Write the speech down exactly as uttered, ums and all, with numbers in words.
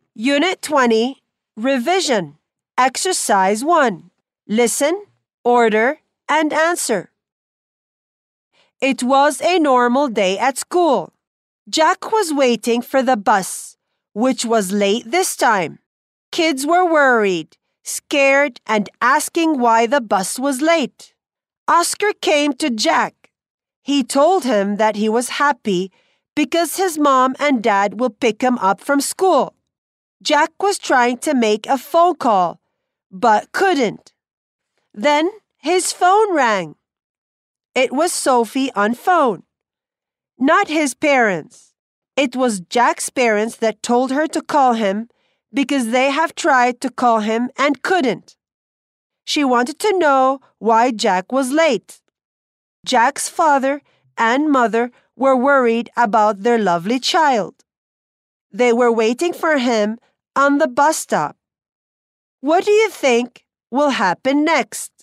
Unit twenty, Revision. Exercise one. Listen, order, and answer. It was a normal day at school. Jack was waiting for the bus, which was late this time. Kids were worried, scared, and asking why the bus was late. Oscar came to Jack. He told him that he was happy because his mom and dad will pick him up from school. Jack was trying to make a phone call, but couldn't. Then his phone rang. It was Sophie on phone. Not his parents. It was Jack's parents that told her to call him because they have tried to call him and couldn't. She wanted to know why Jack was late. Jack's father and mother were worried about their lovely child. They were waiting for him on the bus stop. What do you think will happen next?